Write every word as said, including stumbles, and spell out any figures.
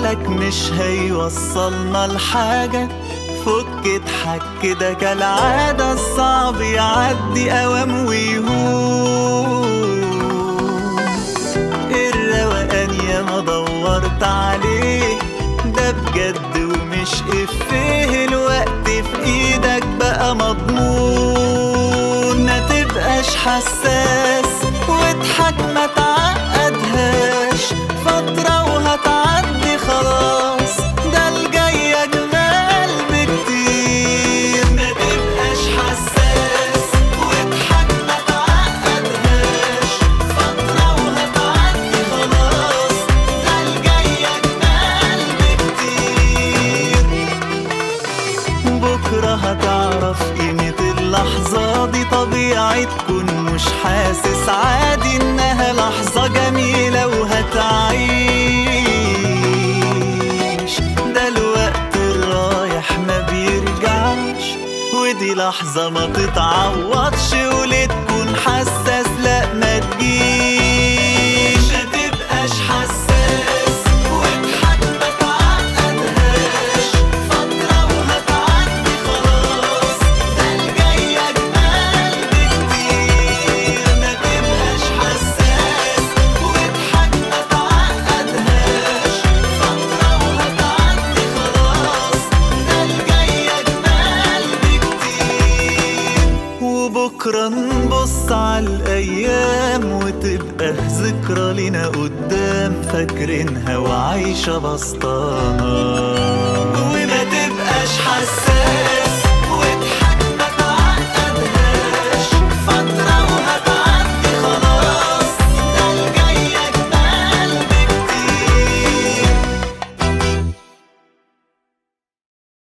لك مش هيوصلنا لحاجة. فك اضحك كده كالعادة، الصعب يعدي أوام ويهون. الروقان ياما دورت عليه، ده بجد ومش إفيه. الوقت في ايدك بقى مضمون، ما تبقاش حساس واضحك ما تعقدهاش. فترة وهتعدي خلاص، ده الجاي أجمل بكتير. ما تبقاش حساس واضحك ما تعقدهاش. فترة وهتعدي خلاص، ده الجاي أجمل بكتير. بكرة هتعرف قيمة اللحظة دي، طبيعي تكون مش حاسس، عادي إنها لحظة جميلة وهتعيش. ده الوقت الرايح ما بيرجعش، ودي لحظة ما تتعوضش. وليه تكون حساس؟ لا ما تجيش. ما تبقاش حساس واضحك ما تعقدهاش. فترة وهتعدي خلاص، ده الجاي أجمل بكتير. ما تبقاش حساس واضحك ما تعقدهاش. فترة وهتعدي خلاص، ده الجاي أجمل بكتير. وبكرة نبص على الأيام وتبقى ذكرى لينا قدام، فاكرينها وعايشة بسطانة. وما تبقاش حساس